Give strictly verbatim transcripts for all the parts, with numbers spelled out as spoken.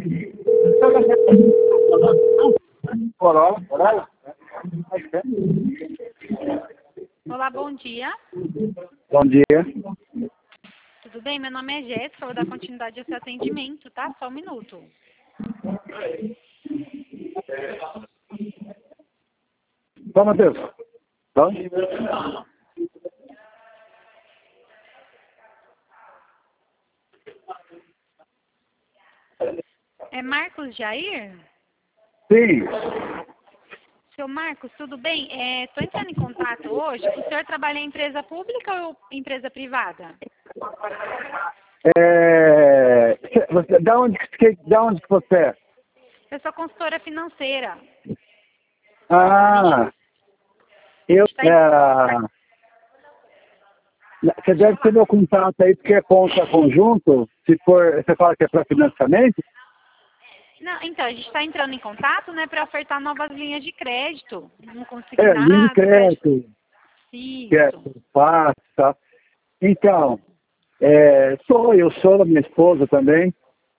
Olá, bom dia. Bom dia. Tudo bem? Meu nome é Jéssica, vou dar continuidade ao seu atendimento, tá? Só um minuto. Bom, Matheus. Bom? É Marcos Jair? Sim. Seu Marcos, tudo bem? Estou entrando em contato hoje. O senhor trabalha em empresa pública ou empresa privada? É... Você, da, onde, que, da onde que você é? Eu sou consultora financeira. Ah, eu... Está em... É... Você deve ter meu contato aí, porque é conta conjunto. Se for, você fala que é para financiamento? Não, então, a gente está entrando em contato, né, para ofertar novas linhas de crédito. Não consegui É, linha de nada, crédito. crédito, Isso. que é fácil, tá? Então, é, sou, eu sou, a minha esposa também.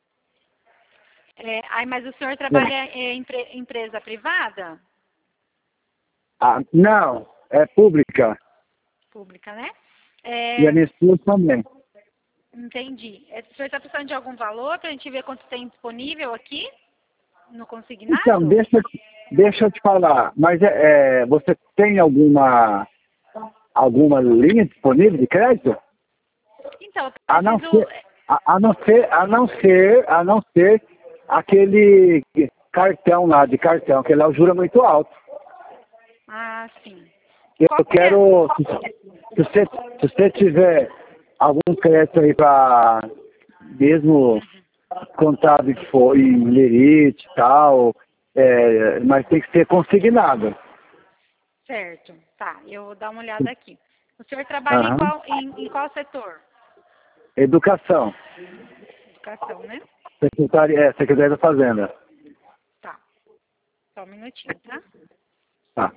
É, ai, mas o senhor trabalha em empre- empresa privada? Ah, não, é pública. Pública, né? E a É, minha esposa também. entendi. É, o senhor está precisando de algum valor para a gente ver quanto tem disponível aqui no Então, consignado? deixa, deixa eu te falar, mas é, é, você tem alguma, alguma linha disponível de crédito? Então, eu A não preciso... ser, a, a não ser, a não ser, a não ser aquele cartão lá, de cartão, que lá o juro é muito alto. Ah, sim. Eu Qual que é? quero, se, se você, se você tiver algum crédito aí para mesmo contado que for em lerite e tal, é, mas tem que ser consignado. Certo. Tá, eu vou dar uma olhada aqui. O senhor trabalha em Aham. qual, em, em qual setor? Educação. Educação, né? Secretaria, é, Secretaria da Fazenda. Tá. Só um minutinho, tá? Tá.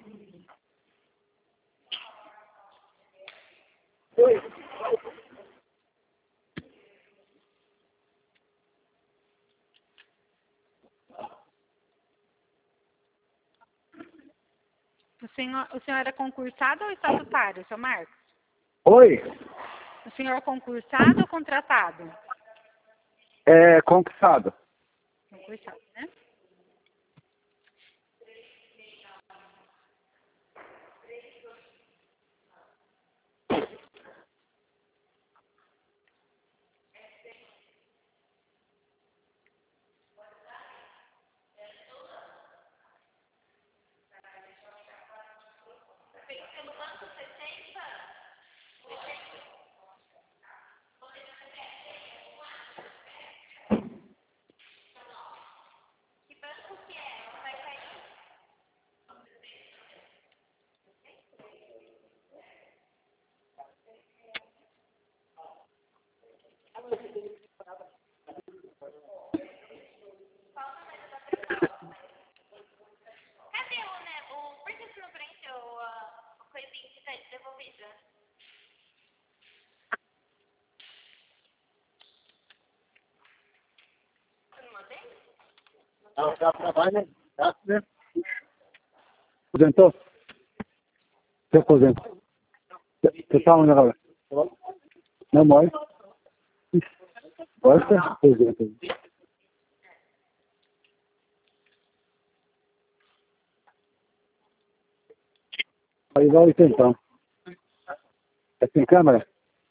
O senhor, o senhor é concursado ou estatutário, seu Marcos? Oi, O senhor é concursado ou contratado? é conquistado. Concursado, né? Cadê o, né? O, por que você não preencheu a, a coisinha que tá devolvida? Você não mandei? Ela já trabalha, tá, né? Aposentou? Você aposentou? Você tá onde agora? Não mora? Agora você aposenta. Aí vai oito então. É sem câmera?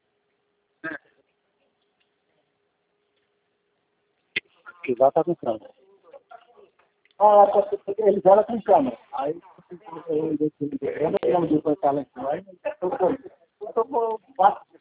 Que já tá com câmera. Ah, ele já era com câmera. Aí eu não lembro de botar lá em cima. Aí eu tô com quatro